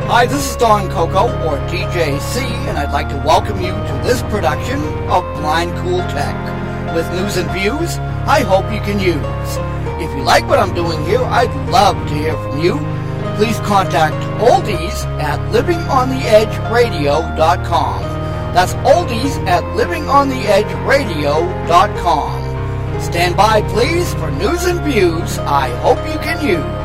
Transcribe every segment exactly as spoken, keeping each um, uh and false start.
Hi, this is Don Coco, or D J C, and I'd like to welcome you to this production of Blind Cool Tech. With news and views I hope you can use. If you like what I'm doing here, I'd love to hear from you. Please contact oldies at living on the edge radio dot com. That's oldies at living on the edge radio dot com. Stand by, please, for news and views I hope you can use.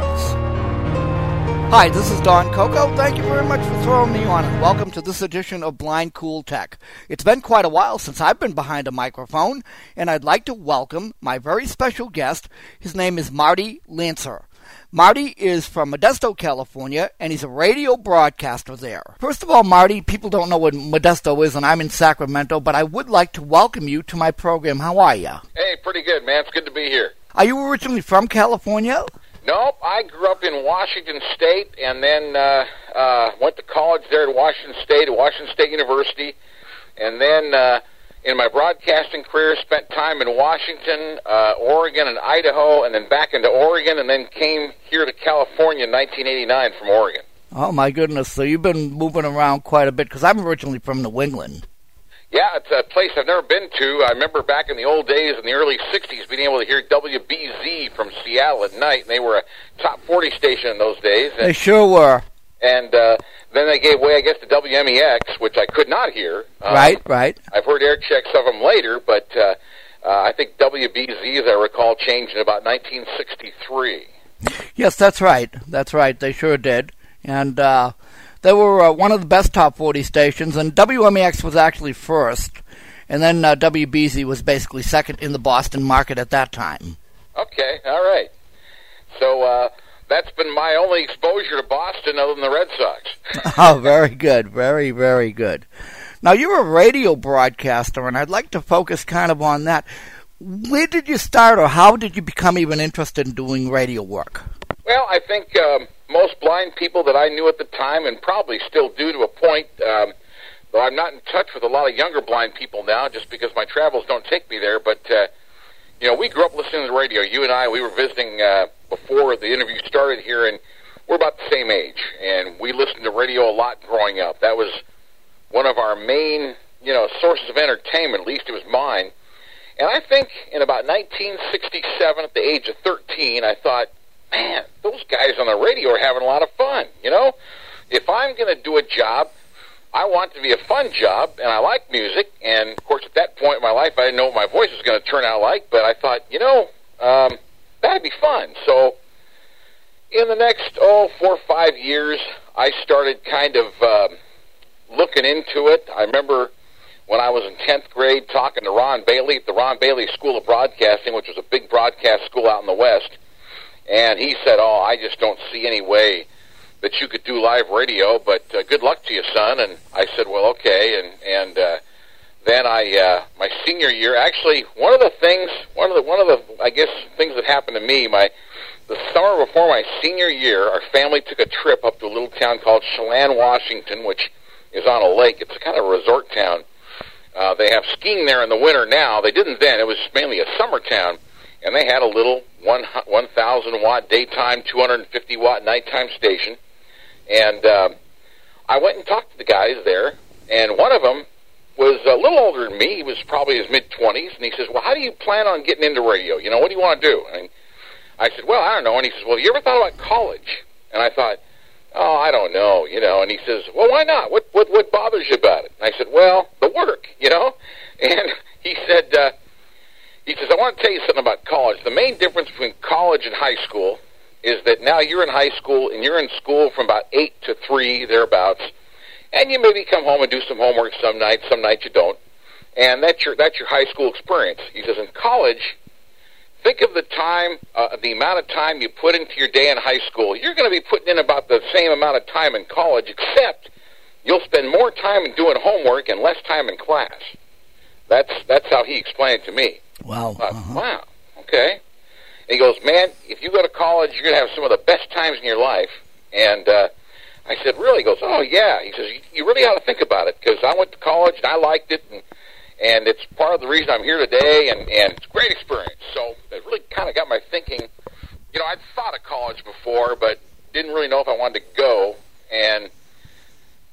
Hi, this is Don Coco. Thank you very much for throwing me on, and welcome to this edition of Blind Cool Tech. It's been quite a while since I've been behind a microphone, and I'd like to welcome my very special guest. His name is Marty Lancer. Marty is from Modesto, California, and he's a radio broadcaster there. First of all, Marty, people don't know what Modesto is, and I'm in Sacramento, but I would like to welcome you to my program. How are you? Hey, pretty good, man. It's good to be here. Are you originally from California? Nope, I grew up in Washington State and then uh, uh, went to college there at Washington State, at Washington State University, and then uh, in my broadcasting career spent time in Washington, uh, Oregon, and Idaho, and then back into Oregon, and then came here to California in nineteen eighty-nine from Oregon. Oh, my goodness. So you've been moving around quite a bit, because I'm originally from New England. Yeah, it's a place I've never been to. I remember back in the old days, in the early sixties, being able to hear W B Z from Seattle at night, and they were a top forty station in those days. And, they sure were. And uh, then they gave way, I guess, to W M E X, which I could not hear. Um, right, right. I've heard air checks of them later, but uh, uh, I think W B Z, as I recall, changed in about nineteen sixty-three. Yes, that's right. That's right. They sure did. And uh, they were uh, one of the best top forty stations, and W M E X was actually first, and then uh, W B Z was basically second in the Boston market at that time. Okay, all right. So uh, that's been my only exposure to Boston other than the Red Sox. Oh, very good. Very, very good. Now, you're a radio broadcaster, and I'd like to focus kind of on that. Where did you start, or how did you become even interested in doing radio work? Well, I think um, most blind people that I knew at the time, and probably still do to a point, um, though I'm not in touch with a lot of younger blind people now just because my travels don't take me there, but, uh, you know, we grew up listening to the radio. You and I, we were visiting uh, before the interview started here, and we're about the same age, and we listened to radio a lot growing up. That was one of our main, you know, sources of entertainment, at least it was mine. And I think in about nineteen sixty-seven, at the age of thirteen, I thought, man, those guys on the radio are having a lot of fun, you know? If I'm going to do a job, I want it to be a fun job, and I like music, and, of course, at that point in my life, I didn't know what my voice was going to turn out like, but I thought, you know, um, that'd be fun. So in the next, oh, four or five years, I started kind of um, looking into it. I remember when I was in tenth grade talking to Ron Bailey at the Ron Bailey School of Broadcasting, which was a big broadcast school out in the West, and he said, oh, I just don't see any way that you could do live radio, but uh, good luck to you, son. And I said, well, okay. And and uh, then I, uh, my senior year, actually, one of the things, one of the, one of the, I guess, things that happened to me, my the summer before my senior year, our family took a trip up to a little town called Chelan, Washington, which is on a lake. It's a kind of a resort town. Uh, they have skiing there in the winter now. They didn't then. It was mainly a summer town. And they had a little one thousand watt daytime, two hundred fifty watt nighttime station. And uh, I went and talked to the guys there, and one of them was a little older than me. He was probably in his mid-twenties, and he says, well, how do you plan on getting into radio? You know, what do you want to do? And I said, well, I don't know. And he says, well, you ever thought about college? And I thought, oh, I don't know, you know. And he says, well, why not? What what, what bothers you about it? And I said, well, the work, you know. And he said, uh, He says, I want to tell you something about college. The main difference between college and high school is that now you're in high school, and you're in school from about eight to three, thereabouts, and you maybe come home and do some homework some nights, some nights you don't, and that's your that's your high school experience. He says, in college, think of the time, uh, the amount of time you put into your day in high school. You're going to be putting in about the same amount of time in college, except you'll spend more time in doing homework and less time in class. That's, that's how he explained it to me. Wow. Thought, uh-huh. Wow, okay. And he goes, man, if you go to college, you're going to have some of the best times in your life. And uh, I said, really? He goes, oh, yeah. He says, you, you really ought to think about it, because I went to college, and I liked it, and, and it's part of the reason I'm here today, and, and it's a great experience. So it really kind of got my thinking. You know, I'd thought of college before, but didn't really know if I wanted to go. And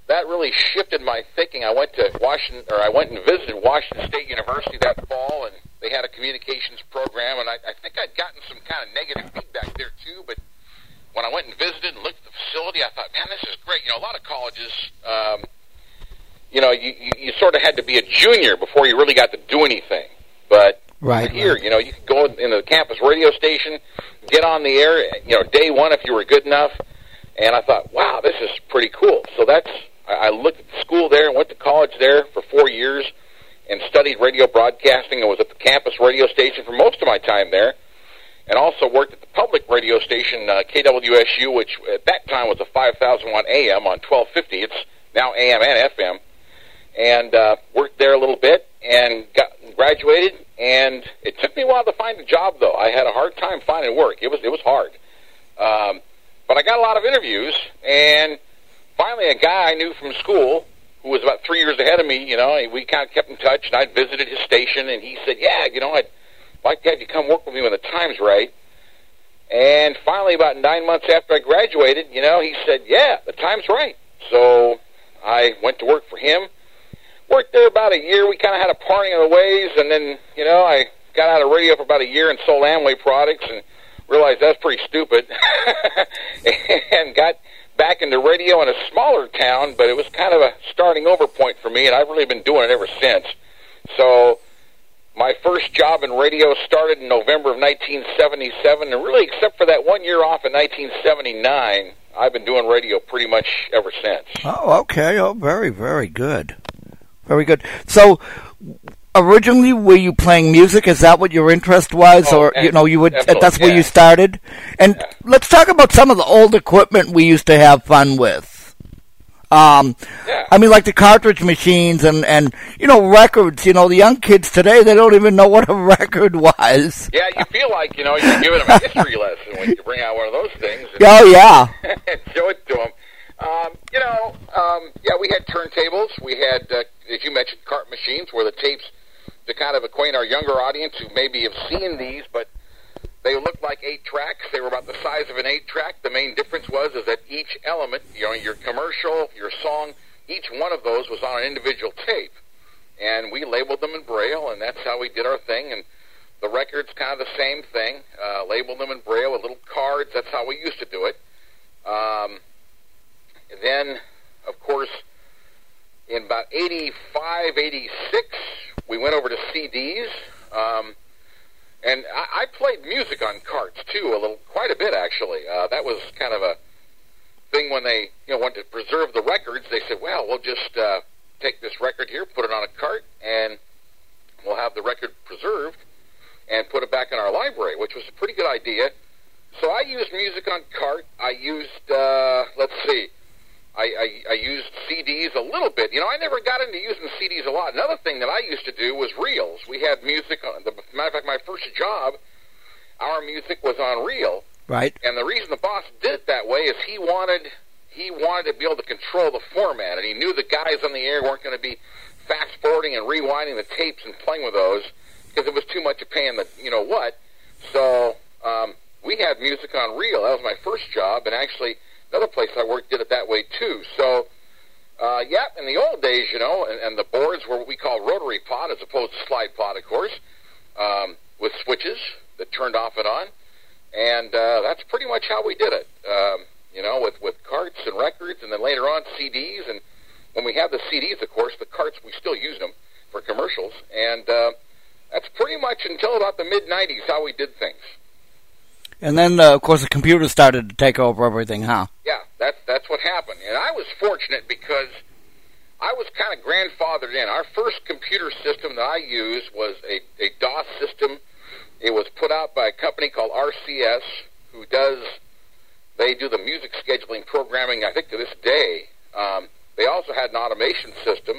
that really shifted my thinking. I went to Washington, or I went and visited Washington State University that fall, and they had a communications program, and I, I think I'd gotten some kind of negative feedback there too. But when I went and visited and looked at the facility, I thought, man, this is great. You know, a lot of colleges, um, you know, you, you, you sort of had to be a junior before you really got to do anything. But right here, right. you know, you could go into the campus radio station, get on the air, you know, day one if you were good enough. And I thought, wow, this is pretty cool. So that's, I looked at the school there and went to college there for four years and studied radio broadcasting. I was at the campus radio station for most of my time there, and also worked at the public radio station, uh, K W S U, which at that time was a five thousand watt A M on twelve fifty. It's now A M and F M. And uh, worked there a little bit and got graduated. And it took me a while to find a job, though. I had a hard time finding work. It was it was hard. Um, but I got a lot of interviews, and finally a guy I knew from school who was about three years ahead of me, you know, we kind of kept in touch, and I'd visited his station, and he said, yeah, you know, I'd like to have you come work with me when the time's right. And finally, about nine months after I graduated, you know, he said, yeah, the time's right. So I went to work for him. Worked there about a year. We kind of had a parting of the ways, and then, you know, I got out of radio for about a year and sold Amway products and realized that's pretty stupid and got back into radio in a smaller town, but it was kind of a starting over point for me, and I've really been doing it ever since. So my first job in radio started in November of nineteen seventy-seven, and really except for that one year off in nineteen seventy-nine, I've been doing radio pretty much ever since. Oh, okay. Oh, very, very good. Very good. So, originally, were you playing music? Is that what your interest was, oh, or you know, you would? That's where yeah. you started. And yeah. let's talk about some of the old equipment we used to have fun with. Um, yeah. I mean, like the cartridge machines and and you know, records. You know, the young kids today, they don't even know what a record was. Yeah, you feel like you know you're giving them a history lesson when you bring out one of those things. And, oh yeah. and show it to them. Um, you know, um, yeah, we had turntables. We had, uh, as you mentioned, cart machines where the tapes, to kind of acquaint our younger audience who maybe have seen these, but they looked like eight tracks. They were about the size of an eight track. The main difference was is that each element, you know, your commercial, your song, each one of those was on an individual tape. And we labeled them in Braille, and that's how we did our thing. And the records, kind of the same thing. Uh, labeled them in Braille with little cards. That's how we used to do it. Um... Then, of course, in about eighty-five, eighty-six, we went over to C Ds, um, and I, I played music on carts too, a little, quite a bit actually. Uh, that was kind of a thing when they, you know, wanted to preserve the records. They said, "Well, we'll just uh, take this record here, put it on a cart, and we'll have the record preserved and put it back in our library," which was a pretty good idea. So I used music on cart. I used, uh, let's see. I, I, I used C Ds a little bit. You know, I never got into using C Ds a lot. Another thing that I used to do was reels. We had music on, the matter of fact, my first job, our music was on reel. Right. And the reason the boss did it that way is he wanted he wanted to be able to control the format, and he knew the guys on the air weren't going to be fast forwarding and rewinding the tapes and playing with those because it was too much of paying the you know what. So um, we had music on reel. That was my first job, and actually another place I worked did it that way too. So, uh, yeah, in the old days, you know, and, and the boards were what we call rotary pod as opposed to slide pod, of course, um, with switches that turned off and on. And uh, that's pretty much how we did it, um, you know, with, with carts and records, and then later on C Ds. And when we have the C Ds, of course, the carts, we still use them for commercials. And uh, that's pretty much until about the mid nineties how we did things. And then, uh, of course, the computer started to take over everything, huh? Yeah, that's that's what happened. And I was fortunate because I was kind of grandfathered in. Our first computer system that I used was a, a DOS system. It was put out by a company called R C S, who does, they do the music scheduling programming, I think, to this day. Um, they also had an automation system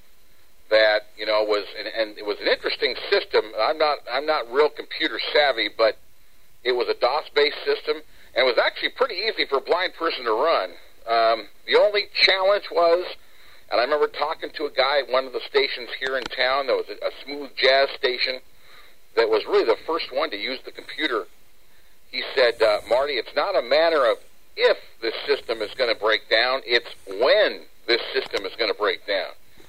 that, you know, was, and, and it was an interesting system. I'm not, I'm not real computer savvy, but it was a DOS-based system, and it was actually pretty easy for a blind person to run. Um, the only challenge was, and I remember talking to a guy at one of the stations here in town that was a, a smooth jazz station that was really the first one to use the computer. He said, uh, Marty, it's not a matter of if this system is going to break down, it's when this system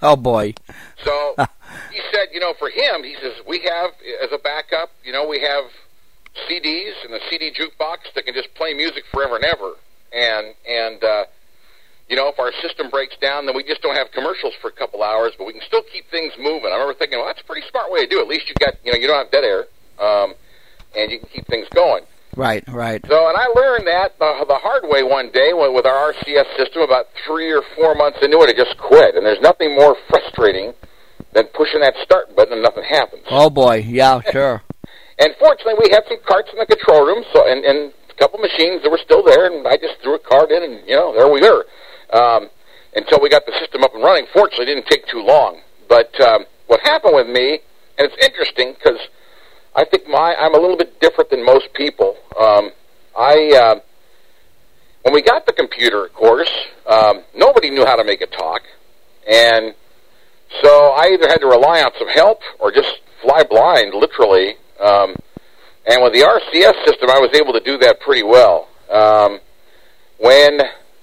Oh, boy. So he said, you know, for him, he says, we have, as a backup, you know, we have C Ds and the C D jukebox that can just play music forever and ever. And, and uh, you know, if our system breaks down, then we just don't have commercials for a couple hours, but we can still keep things moving. I remember thinking, well, that's a pretty smart way to do it. At least you got, you know, you don't have dead air, um, and you can keep things going. Right, right. So, and I learned that the, the hard way one day with our R C S system. About three or four months into it, it just quit. And there's nothing more frustrating than pushing that start button and nothing happens. Oh, boy. Yeah, sure. And fortunately, we had some carts in the control room, so and, and a couple machines that were still there, and I just threw a cart in, and, you know, there we were. Um, until we got the system up and running. Fortunately, it didn't take too long. But um, what happened with me, and it's interesting because I think my I'm a little bit different than most people. Um, I uh, when we got the computer, of course, um, nobody knew how to make it talk, and so I either had to rely on some help or just fly blind, literally. Um, and with the R C S system, I was able to do that pretty well. Um, when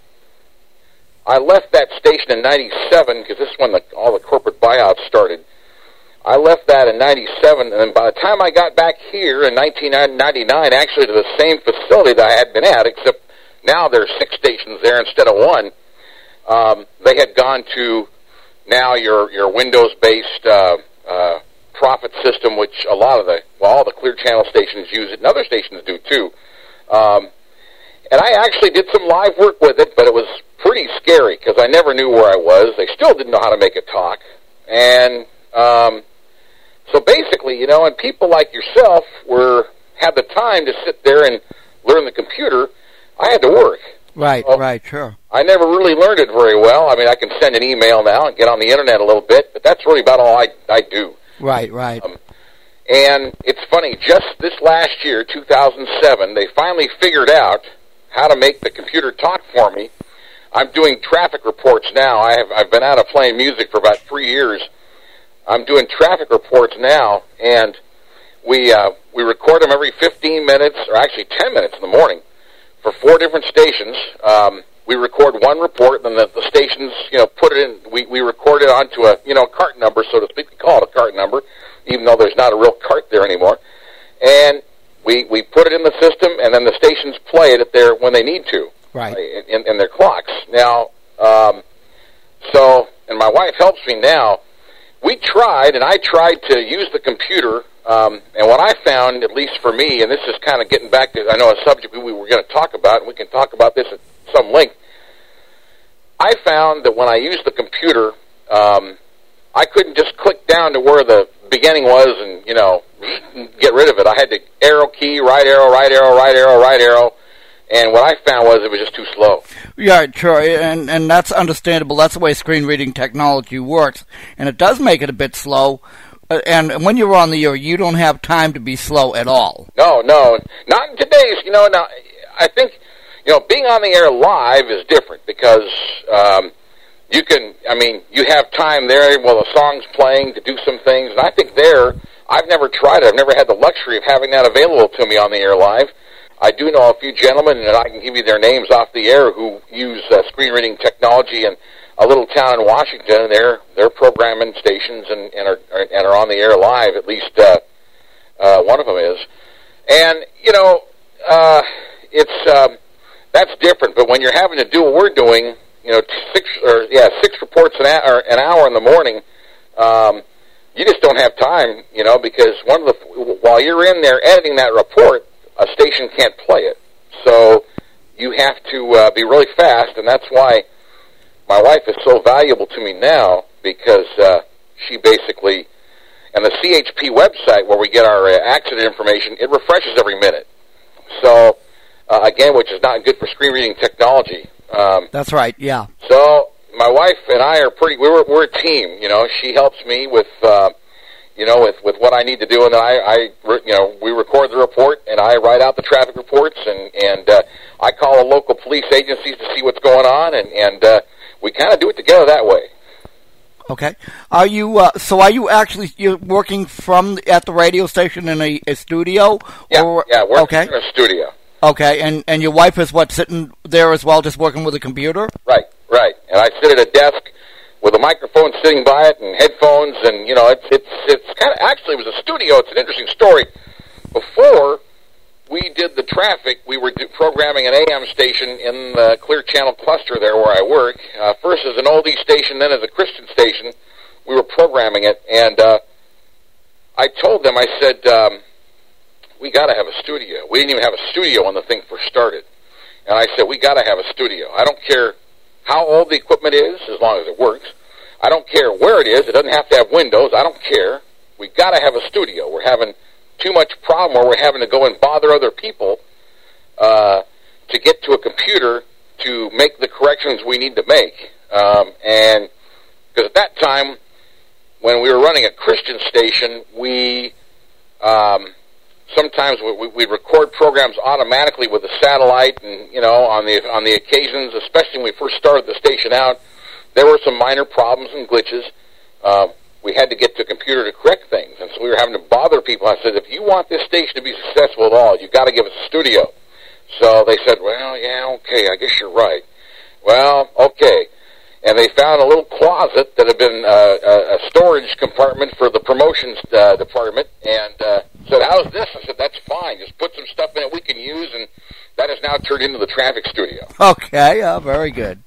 I left that station in ninety-seven, because this is when the, all the corporate buyouts started. I left that in ninety-seven, and then by the time I got back here in nineteen ninety-nine, actually to the same facility that I had been at, except now there are six stations there instead of one, um, they had gone to now your, your Windows-based uh, uh, Prophet system, which a lot of the, well, all the Clear Channel stations use it, and other stations do too. Um, and I actually did some live work with it, but it was pretty scary because I never knew where I was. They still didn't know how to make it talk. And um, so basically, you know, and people like yourself were had the time to sit there and learn the computer. I had to work. Right, so right, sure. I never really learned it very well. I mean, I can send an email now and get on the Internet a little bit, but that's really about all I, I do. Right, right. Um, and it's funny, just this last year, two thousand seven, they finally figured out how to make the computer talk for me. I'm doing traffic reports now. I have, I've been out of playing music for about three years. I'm doing traffic reports now, and we uh, we record them every fifteen minutes, or actually ten minutes in the morning, for four different stations. Um, we record one report, and the, the stations, you know, put it in. We, we record it onto a, you know, cart number, so to speak. We call it a cart number, even though there's not a real cart there anymore. And we we put it in the system, and then the stations play it at their when they need to. Right. In, in their clocks. Now, um, so, and my wife helps me now. We tried, and I tried to use the computer, um, and what I found, at least for me, and this is kind of getting back to, I know, a subject we were going to talk about, and we can talk about this at some length. I found that when I used the computer, um, I couldn't just click down to where the beginning was and, you know, get rid of it. I had to arrow key, right arrow, right arrow, right arrow, right arrow. And what I found was it was just too slow. Yeah, sure, and and that's understandable. That's the way screen reading technology works, and it does make it a bit slow. And when you're on the air, you don't have time to be slow at all. No, no, not in today's. You know, now I think you know being on the air live is different because um, you can. I mean, you have time there while the song's playing to do some things, and I think there. I've never tried it. I've never had the luxury of having that available to me on the air live. I do know a few gentlemen, and I can give you their names off the air, who use uh, screen reading technology in a little town in Washington. They're they're programming stations and, and are and are on the air live. At least uh, uh, one of them is. And you know, uh, it's um, that's different. But when you're having to do what we're doing, you know, six or yeah, six reports an hour, an hour in the morning. Um, you just don't have time, you know, because one of the while you're in there editing that report, a station can't play it. So you have to uh, be really fast, and that's why my wife is so valuable to me now, because uh, she basically, and the C H P website where we get our uh, accident information, it refreshes every minute. So, uh, again, which is not good for screen reading technology. Um, that's right, yeah. So my wife and I are pretty, we're, we're a team, you know. She helps me with... Uh, you know, with, with what I need to do, and then I, I, you know, we record the report, and I write out the traffic reports, and, and uh, I call the local police agencies to see what's going on, and, and uh, we kind of do it together that way. Okay. Are you, uh, so are you actually, you're working from, at the radio station in a, a studio? Yeah, or, yeah, we're okay. in a studio. Okay, and, and your wife is what, sitting there as well, just working with a computer? Right, right. And I sit at a desk with a microphone sitting by it and headphones, and you know, it's it's it's kind of actually it was a studio. It's an interesting story. Before we did the traffic, we were do, programming an A M station in the Clear Channel cluster there where I work. Uh, first as an oldie station, then as a Christian station. We were programming it, and uh, I told them, I said, um, we got to have a studio. We didn't even have a studio when the thing first started. And I said, we got to have a studio. I don't care how old the equipment is, as long as it works. I don't care where it is. It doesn't have to have windows. I don't care. We got to have a studio. We're having too much problem where we're having to go and bother other people uh, to get to a computer to make the corrections we need to make. Um, and because at that time, when we were running a Christian station, we um, sometimes we, we'd record programs automatically with the satellite, and you know, on the on the occasions, especially when we first started the station out, there were some minor problems and glitches. Uh, we had to get to a computer to correct things, and so we were having to bother people. I said, if you want this station to be successful at all, you've got to give us a studio. So they said, well, yeah, okay, I guess you're right. Well, okay. And they found a little closet that had been uh, a storage compartment for the promotions uh, department, and uh, said, how's this? I said, that's fine. Just put some stuff in it we can use, and that has now turned into the traffic studio. Okay, uh, very good.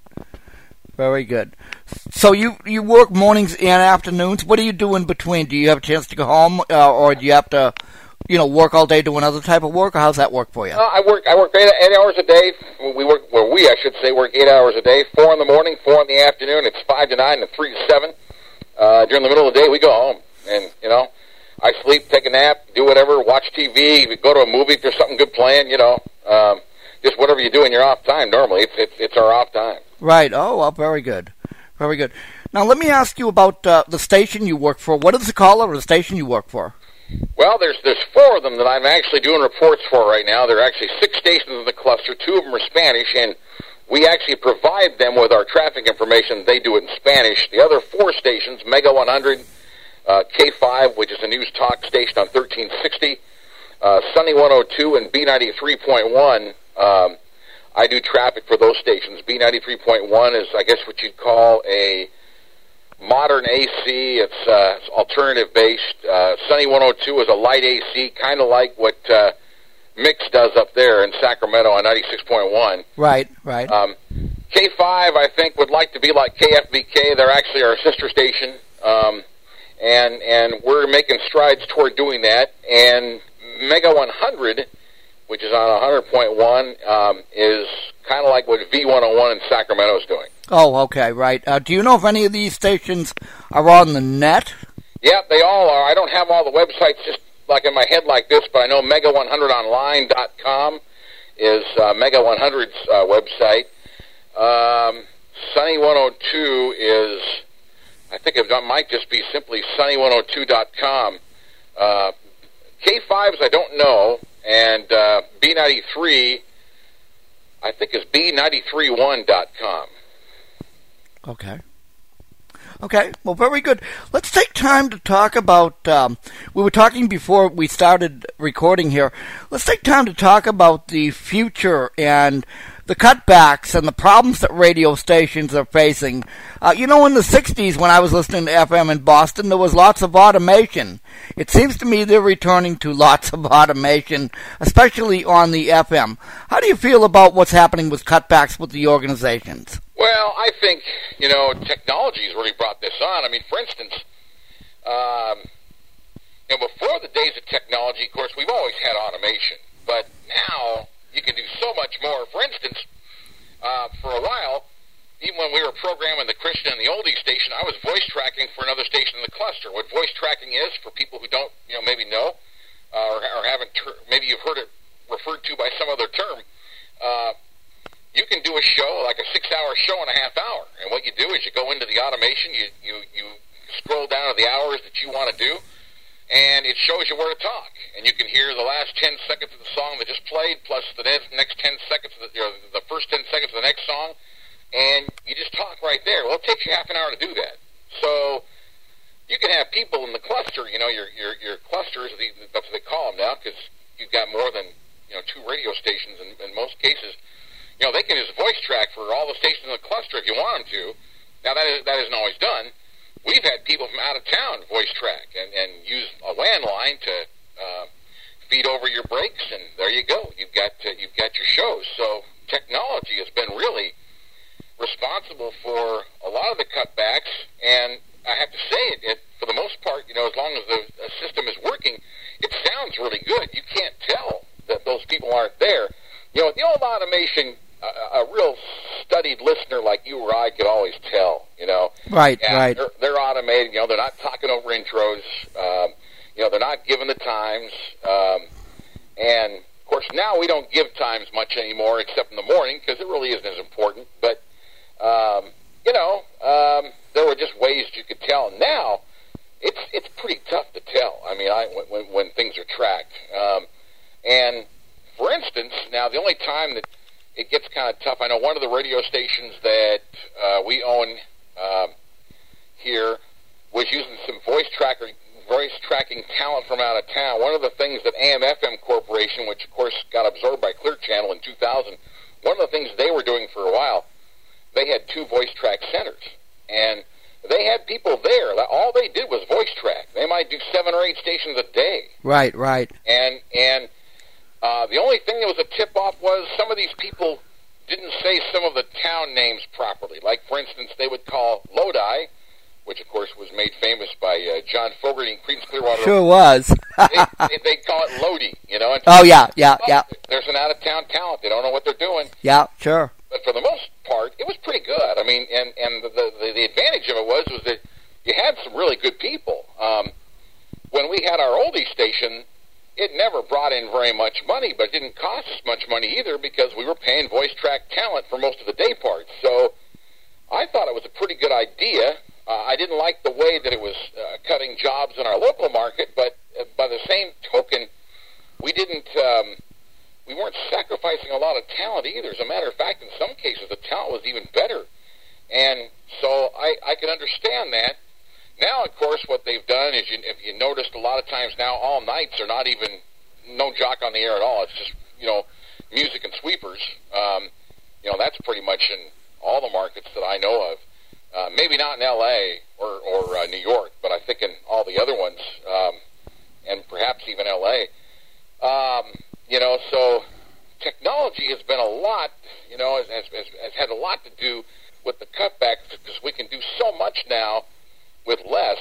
Very good. So you, you work mornings and afternoons. What do you do in between? Do you have a chance to go home, uh, or do you have to, you know, work all day doing other type of work, or how's that work for you? Uh, I work I work eight, eight hours a day. We work, well, we, I should say, work eight hours a day, four in the morning, four in the afternoon. It's five to nine and three to seven. Uh, during the middle of the day, we go home. And, you know, I sleep, take a nap, do whatever, watch T V, go to a movie if there's something good playing, you know. Um, just whatever you do in your off time, normally. It's, it's, it's our off time. Right. Oh, well, very good. Very good. Now, let me ask you about uh, the station you work for. What is the caller of the station you work for? Well, there's there's four of them that I'm actually doing reports for right now. There are actually six stations in the cluster. Two of them are Spanish, and we actually provide them with our traffic information. They do it in Spanish. The other four stations, Mega one hundred, uh, K five, which is a news talk station on thirteen sixty, uh, Sunny one oh two, and B ninety-three point one, um, I do traffic for those stations. B ninety-three point one is, I guess, what you'd call a modern A C. It's, uh, it's alternative-based. Uh, Sunny one oh two is a light A C, kind of like what uh, Mix does up there in Sacramento on ninety-six point one. Right, right. Um, K five, I think, would like to be like K F B K. They're actually our sister station, um, and and we're making strides toward doing that. And Mega one hundred, which is on one hundred point one, um, is kind of like what V one oh one in Sacramento is doing. Oh, okay, right. Uh, do you know if any of these stations are on the net? Yeah, they all are. I don't have all the websites just like in my head like this, but I know mega one hundred online dot com is uh, Mega one hundred's uh, website. Um, Sunny one oh two is, I think it might just be simply sunny one oh two dot com. Uh, K fives I don't know, and uh, B ninety-three I think is B ninety-three one dot com. Okay. Okay, well, very good. Let's take time to talk about, um, we were talking before we started recording here, let's take time to talk about the future and the cutbacks and the problems that radio stations are facing. Uh, you know, in the sixties, when I was listening to F M in Boston, there was lots of automation. It seems to me they're returning to lots of automation, especially on the F M. How do you feel about what's happening with cutbacks with the organizations? Well, I think, you know, technology has really brought this on. I mean, for instance, um, you know, before the days of technology, of course, we've always had automation. But now you can do so much more. For instance, uh, for a while, even when we were programming the Christian and the Oldie station, I was voice tracking for another station in the cluster. What voice tracking is, for people who don't, you know, maybe know, uh, or, or haven't, ter- maybe you've heard it referred to by some other term, uh, you can do a show, like a six-hour show in a half hour. And what you do is you go into the automation, you, you, you scroll down to the hours that you want to do, and it shows you where to talk. And you can hear the last ten seconds of the song that just played, plus the next ten seconds, of the, you know, the first ten seconds of the next song, and you just talk right there. Well, it takes you half an hour to do that. So you can have people in the cluster, you know, your your, your clusters, that's what they call them now, because you've got more than, you know, two radio stations in, in most cases. You know, they can just voice track for all the stations in the cluster if you want them to. Now, that, is, that isn't always done. We've had people from out of town voice track and, and use a landline to uh, feed over your breaks, and there you go. You've got uh, you've got your shows. So technology has been really responsible for a lot of the cutbacks, and I have to say it, it for the most part, you know, as long as the uh, system is working, it sounds really good. You can't tell that those people aren't there. You know, the old automation, uh, a real studied listener like you or I could always tell, you know. Right, and right. They're, they're automated, you know, they're not talking over intros, um, you know, they're not giving the times, um, and, of course, now we don't give times much anymore except in the morning because it really isn't as important, but, um, you know, um, there were just ways you could tell. Now, it's it's pretty tough to tell. I mean, I, when, when things are tracked. Um, and, for instance, now the only time that it gets kind of tough, I know one of the radio stations that uh, we own um, here was using some voice tracker, voice tracking talent from out of town. One of the things that A M F M Corporation, which of course got absorbed by Clear Channel in two thousand, one of the things they were doing for a while, they had two voice track centers. And they had people there. All they did was voice track. They might do seven or eight stations a day. Right, right. And and uh, the only thing that was a tip-off was some of these people didn't say some of the town names properly. Like, for instance, they would call Lodi, which, of course, was made famous by uh, John Fogerty in Creedence Clearwater. Sure was. they, they, they call it Lodi, you know. And oh, yeah, yeah, yeah. There's an out-of-town talent. They don't know what they're doing. Yeah, sure. But for the most part, it was pretty good. I mean, and, and the, the, the advantage of it was, was that you had some really good people. Um, when we had our oldie station, it never brought in very much money, but it didn't cost us much money either because we were paying voice track talent for most of the day parts. So I thought it was a pretty good idea. Uh, I didn't like the way that it was uh, cutting jobs in our local market, but uh, by the same token, we didn't... Um, we weren't sacrificing a lot of talent either. As a matter of fact, in some cases, the talent was even better. And so I, I can understand that. Now, of course, what they've done is, you, if you noticed, a lot of times now all nights are not even, no jock on the air at all. It's just, you know, music and sweepers. Um, you know, that's pretty much in all the markets that I know of. Uh, maybe not in L A or, or uh, New York, but I think in all the other ones, um, and perhaps even L A. Um, You know, so technology has been a lot, you know, has, has, has had a lot to do with the cutbacks because we can do so much now with less.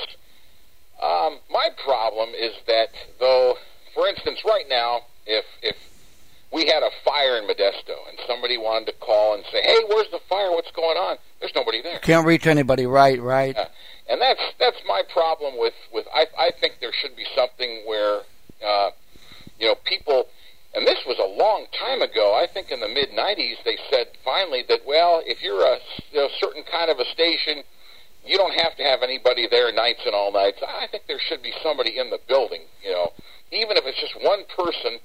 Um, my problem is that, though, for instance, right now, if if we had a fire in Modesto and somebody wanted to call and say, hey, where's the fire? What's going on? There's nobody there. Can't reach anybody, right, right. Uh, and that's that's my problem with, with I, I think there should be something where, uh, you know, people... And this was a long time ago. I think in the mid nineties they said finally that, well, if you're a you know, certain kind of a station, you don't have to have anybody there nights and all nights. I think there should be somebody in the building, you know, even if it's just one person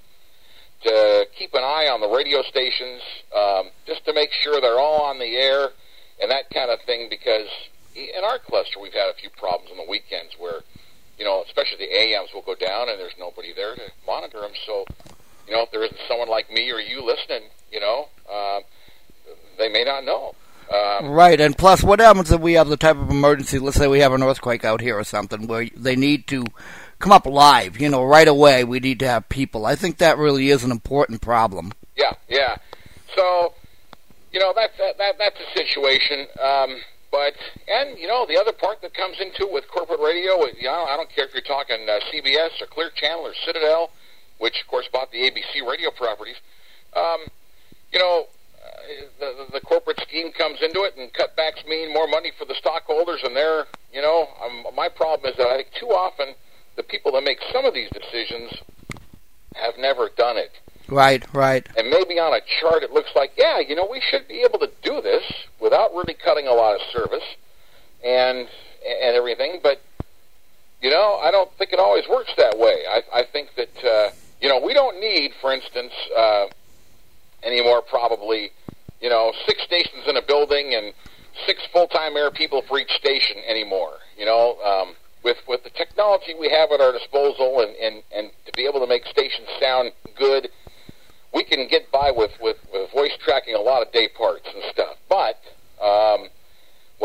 to keep an eye on the radio stations, um, just to make sure they're all on the air and that kind of thing, because in our cluster we've had a few problems on the weekends where, you know, especially the A Ms will go down and there's nobody there to monitor them, so... You know, if there isn't someone like me or you listening, you know, uh, they may not know. Um, right, and plus, what happens if we have the type of emergency, let's say we have an earthquake out here or something, where they need to come up live, you know, right away, we need to have people. I think that really is an important problem. Yeah, yeah. So, you know, that, that, that that's a situation. Um, but, and, you know, the other part that comes into it with corporate radio, you know, I don't care if you're talking uh, C B S or Clear Channel or Citadel, which, of course, bought the A B C radio properties. Um, you know, uh, the, the corporate scheme comes into it, and cutbacks mean more money for the stockholders, and they're, you know, um, my problem is that I think too often the people that make some of these decisions have never done it. Right, right. And maybe on a chart it looks like, yeah, you know, we should be able to do this without really cutting a lot of service and and everything, but, you know, I don't think it always works that way. I, I think that... Uh, You know, we don't need, for instance, uh, anymore probably, you know, six stations in a building and six full-time air people for each station anymore. You know, um, with with the technology we have at our disposal and, and, and to be able to make stations sound good, we can get by with, with, with voice tracking a lot of day parts and stuff. But um, what I found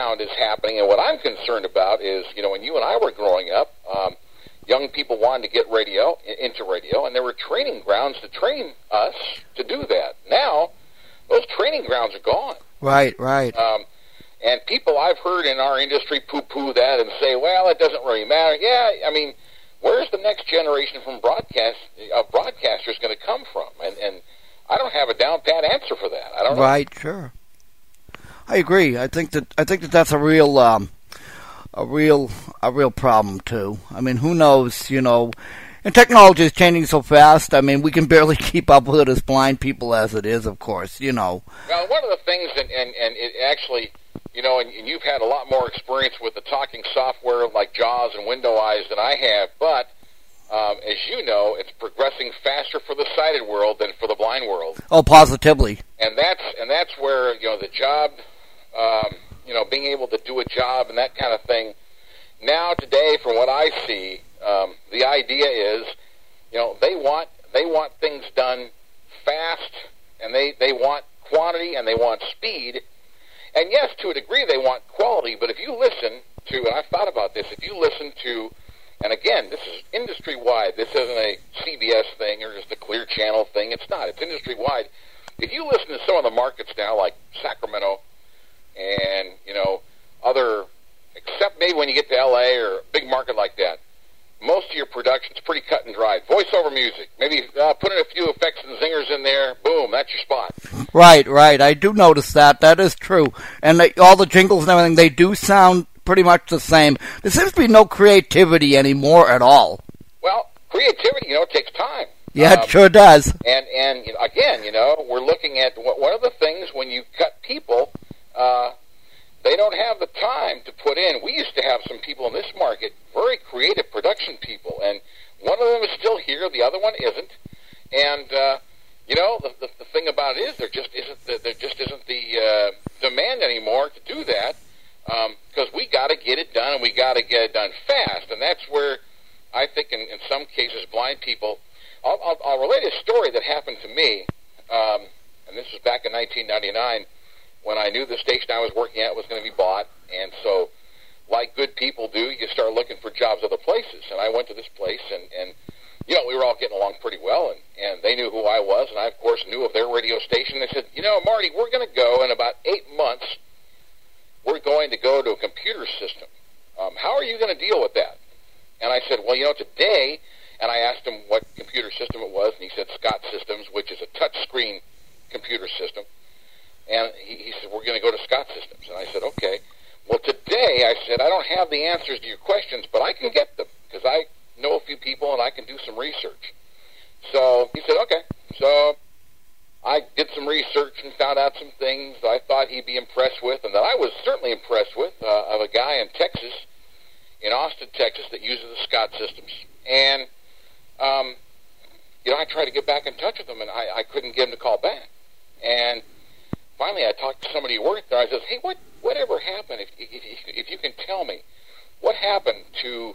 found is happening, and what I'm concerned about is, you know, when you and I were growing up, um, young people wanted to get radio, into radio, and there were training grounds to train us to do that. Now, those training grounds are gone. Right, right. Um, and people I've heard in our industry poo-poo that and say, well, it doesn't really matter. Yeah, I mean, where's the next generation from broadcast of broadcasters going to come from? And, and I don't have a down pat answer for that. I don't know. Right, sure. I agree. I think that I think that that's a real, um, a real, a real problem too. I mean, who knows? You know, and technology is changing so fast. I mean, we can barely keep up with it as blind people as it is. Of course, you know. Well, one of the things, and and, and it actually, you know, and, and you've had a lot more experience with the talking software like JAWS and Window Eyes than I have, but um, as you know, it's progressing faster for the sighted world than for the blind world. Oh, positively. And that's and that's where, you know, the job. Um, you know, being able to do a job and that kind of thing. Now, today, from what I see, um, the idea is, you know, they want they want things done fast, and they, they want quantity and they want speed. And yes, to a degree, they want quality. But if you listen to, and I've thought about this, if you listen to, and again, this is industry-wide. This isn't a C B S thing or just a Clear Channel thing. It's not. It's industry-wide. If you listen to some of the markets now, like Sacramento, and, you know, other, except maybe when you get to L A or a big market like that, most of your production's pretty cut and dried. Voiceover music, maybe uh, put in a few effects and zingers in there, boom, that's your spot. Right, right. I do notice that. That is true. And they, all the jingles and everything, they do sound pretty much the same. There seems to be no creativity anymore at all. Well, creativity, you know, it takes time. Yeah, um, it sure does. And, and you know, again, you know, we're looking at one of the things when you cut people, Uh, they don't have the time to put in. We used to have some people in this market, very creative production people, and one of them is still here, the other one isn't. And uh, you know, the, the the thing about it is there just isn't the, there just isn't the uh, demand anymore to do that because um, we got to get it done and we got to get it done fast. And that's where I think in, in some cases blind people. I'll, I'll, I'll relate a story that happened to me, um, and this was back in nineteen ninety-nine. When I knew the station I was working at was going to be bought, and so, like good people do, you start looking for jobs other places. And I went to this place, and, and you know, we were all getting along pretty well, and, and they knew who I was, and I, of course, knew of their radio station. They said, you know, Marty, we're going to go in about eight months. We're going to go to a computer system. Um, how are you going to deal with that? And I said, well, you know, today, and I asked him what computer system it was, and he said Scott Systems, which is a touchscreen computer system. And he, he said, we're going to go to Scott Systems. And I said, okay. Well, today, I said, I don't have the answers to your questions, but I can get them because I know a few people and I can do some research. So he said, okay. So I did some research and found out some things I thought he'd be impressed with and that I was certainly impressed with uh, of a guy in Texas, in Austin, Texas, that uses the Scott Systems. And, um, you know, I tried to get back in touch with him, and I, I couldn't get him to call back. And finally, I talked to somebody who worked there. I said, hey, what whatever happened, if, if, if you can tell me, what happened to,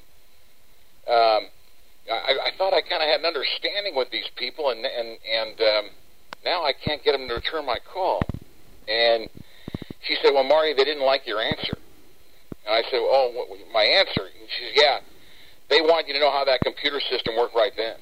um, I, I thought I kind of had an understanding with these people, and and, and um, now I can't get them to return my call. And she said, well, Marty, they didn't like your answer. And I said, oh, what, my answer? And she said, yeah, they want you to know how that computer system worked right then.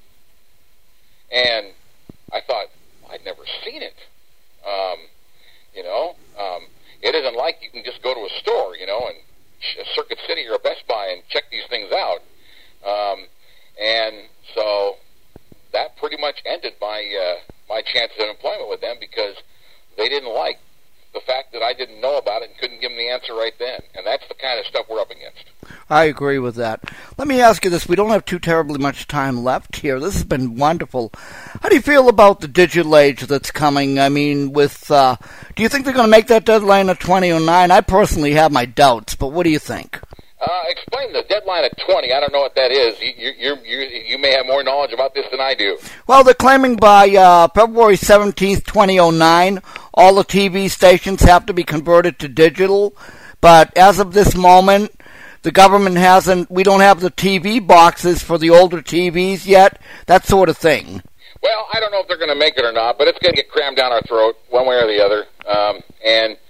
And I thought, well, I'd never seen it. Um, you know, um, it isn't like you can just go to a store, you know, and a Circuit City or a Best Buy and check these things out. Um, and so that pretty much ended my uh, my chances of employment with them because they didn't like the fact that I didn't know about it and couldn't give them the answer right then. And that's the kind of stuff we're up against. I agree with that. Let me ask you this. We don't have too terribly much time left here. This has been wonderful. How do you feel about the digital age that's coming? I mean, with uh, do you think they're going to make that deadline at twenty oh nine? I personally have my doubts, but what do you think? Uh, explain the deadline at twenty. I don't know what that is. You, you, you, you may have more knowledge about this than I do. Well, they're claiming by uh, February seventeenth, twenty oh nine, all the T V stations have to be converted to digital. But as of this moment, the government hasn't, we don't have the T V boxes for the older T Vs yet, that sort of thing. Well, I don't know if they're going to make it or not, but it's going to get crammed down our throat one way or the other. Um, and as far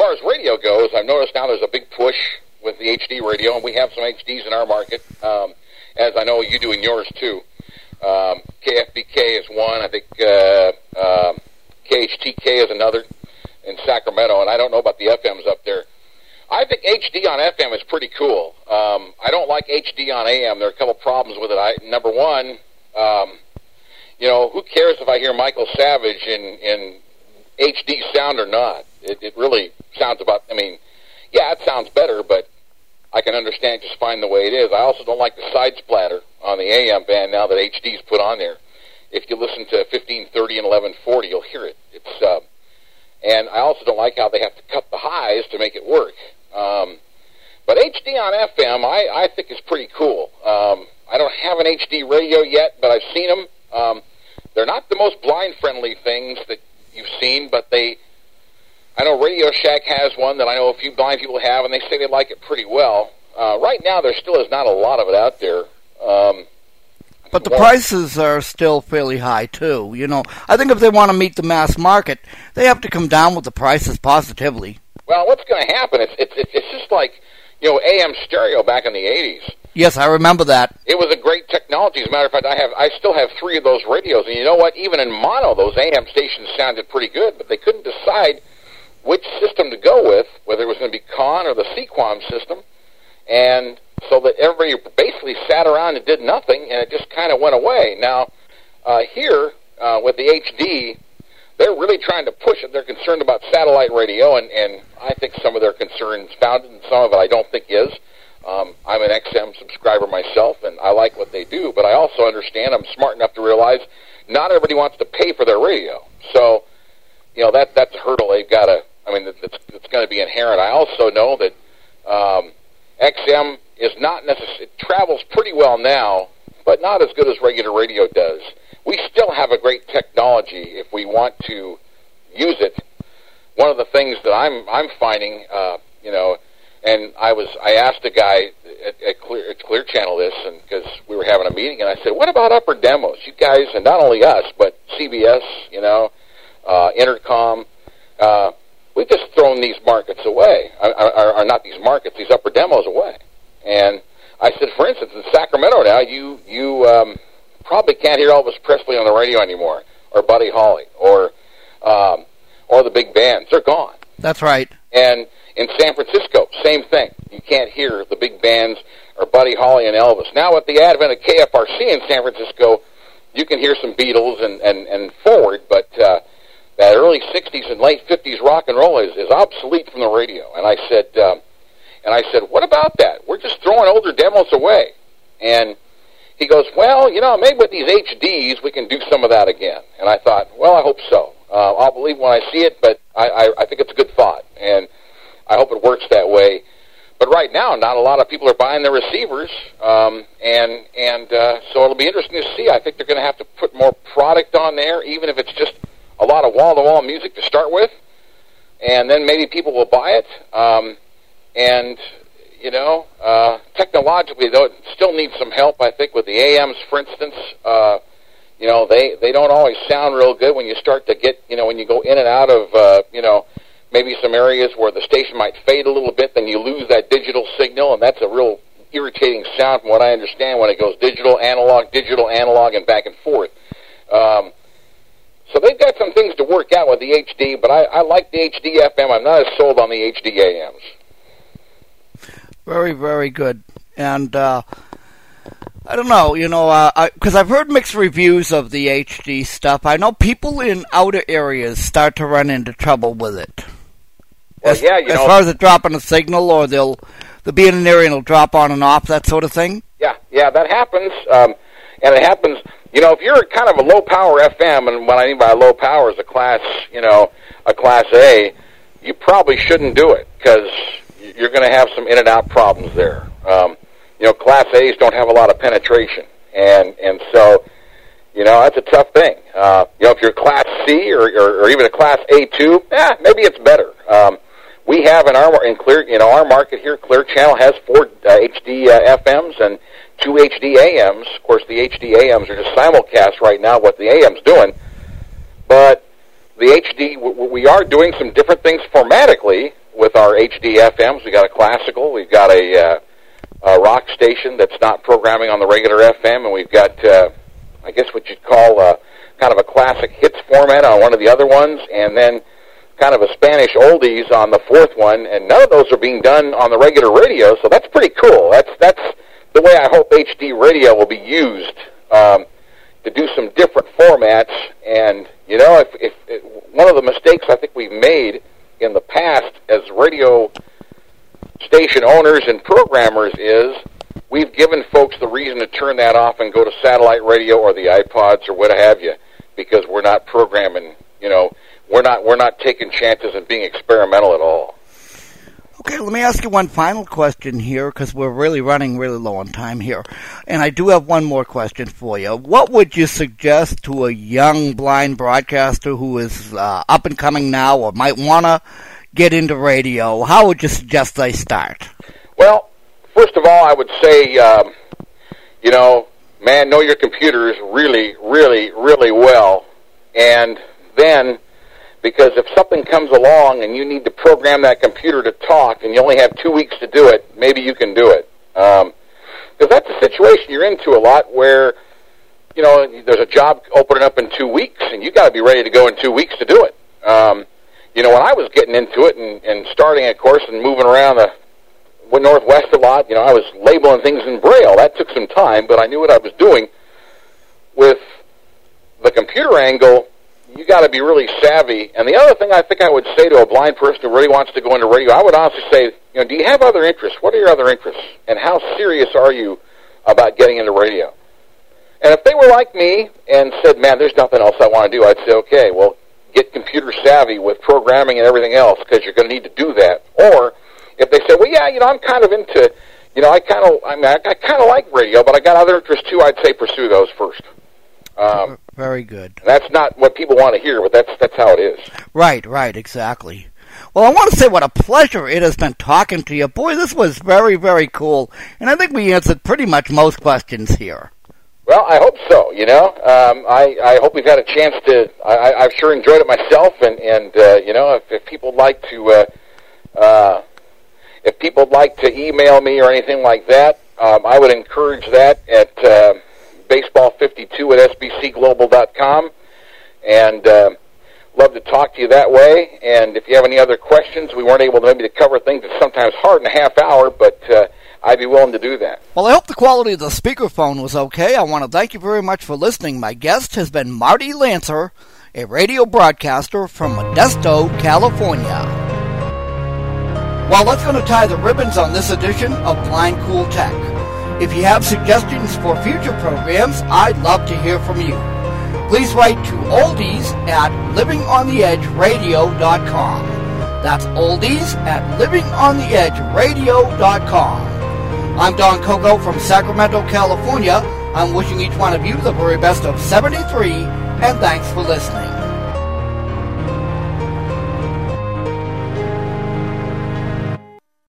far as radio goes, I've noticed now there's a big push with the H D radio, and we have some H Ds in our market, um, as I know you do in yours too. Um, K F B K is one. I think uh, uh, K H T K is another in Sacramento, and I don't know about the F Ms up there. I think H D on F M is pretty cool. Um, I don't like H D on A M. There are a couple problems with it. I, number one, um, you know, who cares if I hear Michael Savage in, in H D sound or not? It, it really sounds about, I mean, yeah, it sounds better, but I can understand just fine the way it is. I also don't like the side splatter on the A M band now that H D's put on there. If you listen to fifteen thirty and eleven forty, you'll hear it. It's uh, and I also don't like how they have to cut the highs to make it work. Um, but H D on F M, I, I think is pretty cool. Um, I don't have an H D radio yet, but I've seen them. Um, they're not the most blind-friendly things that you've seen, but they... I know Radio Shack has one that I know a few blind people have, and they say they like it pretty well. Uh, right now, there still is not a lot of it out there. Um, but the prices are still fairly high, too. You know, I think if they want to meet the mass market, they have to come down with the prices positively. Well, what's going to happen? It's, it's, it's just like, you know, A M stereo back in the eighties. Yes, I remember that. It was a great technology. As a matter of fact, I have I still have three of those radios, and you know what? Even in mono, those A M stations sounded pretty good, but they couldn't decide which system to go with, whether it was going to be Con or the Sequam system, and so that everybody basically sat around and did nothing, and it just kind of went away. Now, uh, here, uh, with the H D, they're really trying to push it. They're concerned about satellite radio, and, and I think some of their concerns founded, and some of it I don't think is. Um, I'm an X M subscriber myself, and I like what they do, but I also understand, I'm smart enough to realize not everybody wants to pay for their radio. So, you know, that that's a hurdle they've got to, I mean, it's, it's going to be inherent. I also know that um, X M is not necessarily, it travels pretty well now, but not as good as regular radio does. We still have a great technology if we want to use it. One of the things that I'm I'm finding, uh, you know, and I was I asked a guy at, at Clear at Clear Channel this, and because we were having a meeting, and I said, "What about upper demos? You guys, and not only us, but C B S, you know, uh, Intercom, uh, we've just thrown these markets away, or, or not these markets, these upper demos away." And I said, for instance, in Sacramento now, you you um, probably can't hear Elvis Presley on the radio anymore, or Buddy Holly, or um, or the big bands. They're gone. That's right. And in San Francisco, same thing. You can't hear the big bands or Buddy Holly and Elvis. Now with the advent of K F R C in San Francisco, you can hear some Beatles and, and, and forward, but uh, that early sixties and late fifties rock and roll is, is obsolete from the radio. And I said, um, and I said, what about that? We're just throwing older demos away. And he goes, well, you know, maybe with these H Ds we can do some of that again. And I thought, well, I hope so. Uh, I'll believe when I see it, but I, I, I think it's a good thought, and I hope it works that way. But right now, not a lot of people are buying the receivers, um, and and uh, so it'll be interesting to see. I think they're going to have to put more product on there, even if it's just a lot of wall-to-wall music to start with, and then maybe people will buy it. Um, and, you know, uh, technologically, though, it still needs some help, I think, with the A Ms, for instance. Uh, You know, they, they don't always sound real good when you start to get, you know, when you go in and out of, uh, you know, maybe some areas where the station might fade a little bit, then you lose that digital signal, and that's a real irritating sound from what I understand when it goes digital, analog, digital, analog, and back and forth. Um, so they've got some things to work out with the H D, but I, I like the H D F M. I'm not as sold on the H D A Ms. Very, very good. And, uh... I don't know, you know, because uh, I've heard mixed reviews of the H D stuff. I know people in outer areas start to run into trouble with it. Well, as, yeah, you as know, far as it dropping a signal, or they'll they'll be in an area and it'll drop on and off, that sort of thing. Yeah, yeah, that happens, um, and it happens. You know, if you're kind of a low power F M, and what I mean by low power is a class, you know, a class A, you probably shouldn't do it because you're going to have some in and out problems there. Um, You know, Class A's don't have a lot of penetration, and and so, you know, that's a tough thing. Uh, you know, if you're Class C or, or, or even a Class A two, eh, maybe it's better. Um, we have in our in clear, you know, our market here, Clear Channel has four uh, H D uh, F Ms and two H D A Ms. Of course, the H D A Ms are just simulcast right now. What the A M's doing, but the H D, we are doing some different things formatically with our H D F Ms. We got a classical. We've got a, uh, a rock station that's not programming on the regular F M, and we've got, uh, I guess what you'd call uh, kind of a classic hits format on one of the other ones, and then kind of a Spanish oldies on the fourth one, and none of those are being done on the regular radio, so that's pretty cool. That's that's the way I hope H D radio will be used, um, to do some different formats. And, you know, if, if, if one of the mistakes I think we've made in the past as radio station owners and programmers is we've given folks the reason to turn that off and go to satellite radio or the iPods or what have you, because we're not programming, you know, we're not we're not taking chances and being experimental at all. Okay, let me ask you one final question here, because we're really running really low on time here. And I do have one more question for you. What would you suggest to a young blind broadcaster who is uh, up and coming now or might want to get into radio? How would you suggest they start? Well, first of all, I would say, um, you know, man, know your computers really, really, really well. And then, because if something comes along and you need to program that computer to talk and you only have two weeks to do it, maybe you can do it. Um, because that's a situation you're into a lot where, you know, there's a job opening up in two weeks and you got to be ready to go in two weeks to do it. Um, you know, when I was getting into it and, and starting a course and moving around the Northwest a lot, you know, I was labeling things in Braille. That took some time, but I knew what I was doing. With the computer angle, you got to be really savvy. And the other thing I think I would say to a blind person who really wants to go into radio, I would honestly say, you know, do you have other interests? What are your other interests? And how serious are you about getting into radio? And if they were like me and said, man, there's nothing else I want to do, I'd say, okay, well, get computer savvy with programming and everything else, because you're going to need to do that. Or if they say, well, yeah, you know, I'm kind of into, you know, I kind of, I mean, I, I kind of like radio, but I got other interests too, I'd say pursue those first. Um, Very good. That's not what people want to hear, but that's that's how it is. Right, right, exactly. Well, I want to say what a pleasure it has been talking to you. Boy, this was very, very cool. And I think we answered pretty much most questions here. Well, I hope so, you know. Um, I, I hope we've had a chance to, I, I've sure enjoyed it myself, and, and uh, you know, if, if people would like to, uh, uh, if people would like to email me or anything like that, um, I would encourage that at uh, baseball fifty-two at s b c global dot com, and uh, love to talk to you that way. And if you have any other questions, we weren't able to maybe to cover things that's sometimes hard in a half hour, but uh, I'd be willing to do that. Well, I hope the quality of the speakerphone was okay. I want to thank you very much for listening. My guest has been Marty Lancer, a radio broadcaster from Modesto, California. Well, that's going to tie the ribbons on this edition of Blind Cool Tech. If you have suggestions for future programs, I'd love to hear from you. Please write to oldies at living on the edge radio dot com. That's oldies at living on the edge radio dot com. I'm Don Coco from Sacramento, California. I'm wishing each one of you the very best of seventy-three, and thanks for listening.